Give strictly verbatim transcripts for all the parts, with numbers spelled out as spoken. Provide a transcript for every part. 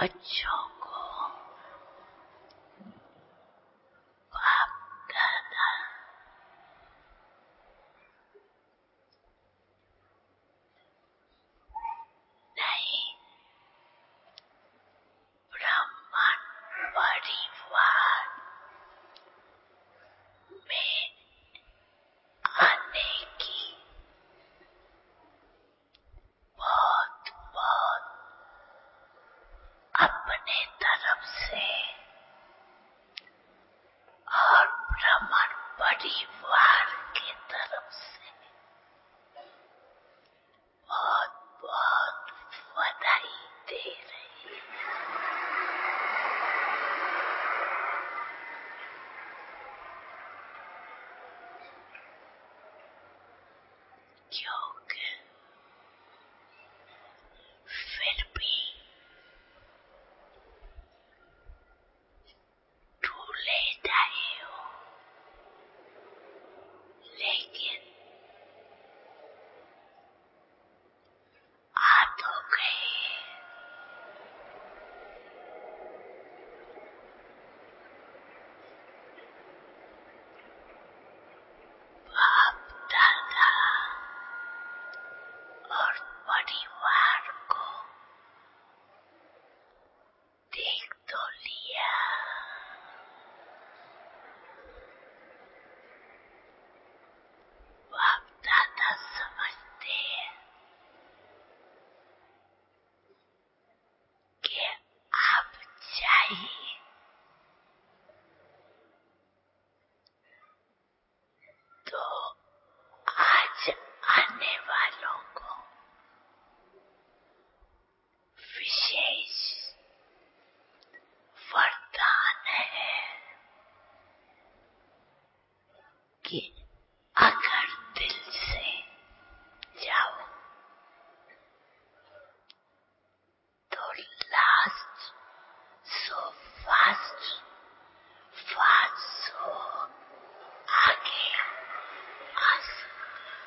बच्चों को बाप दादा नहीं, ब्राह्मण परिवार में आने की बहुत बहुत अपने तरफ से और ब्राह्मण परिवार की तरफ से बहुत बहुत बधाई दे रही है। क्योंकि फिर भी ढूले जाए हो, लेकिन आ तो गए। बाप दादा और परिवार को देख तो लिया। बाप दादा समझते हैं कि आप चाहिए तो आज आने वालों को विशेष वरदान है कि अगर दिल से जाओ तो last so fast fast so आगे आ सकते।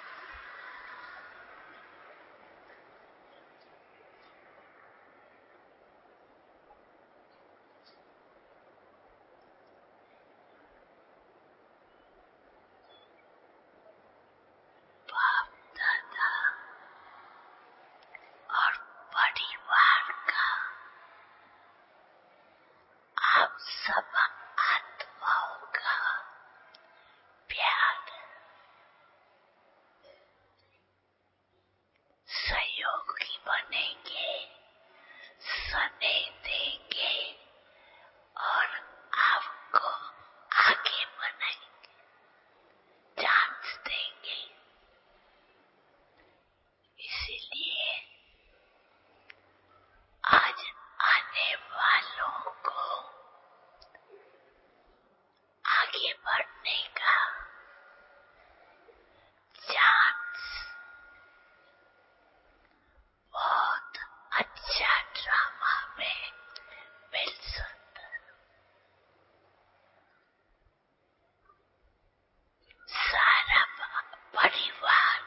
बाप दादा और परिवार का आप सब आत्माओं का प्यार सहयोगी बनेंगे, स्नेह देंगे और आपको आगे बढ़ाएंगे, चांस देंगे। इसीलिए आज आने वालों को आगे बढ़ने का चांस बहुत अच्छा ड्रामा में मिल सकता है। सारा परिवार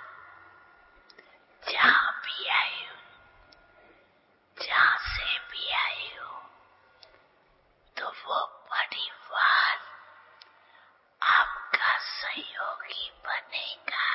जहाँ भी आए हो, जहाँ से भी आए हो, तो वो परिवार आपका सहयोगी बनेगा।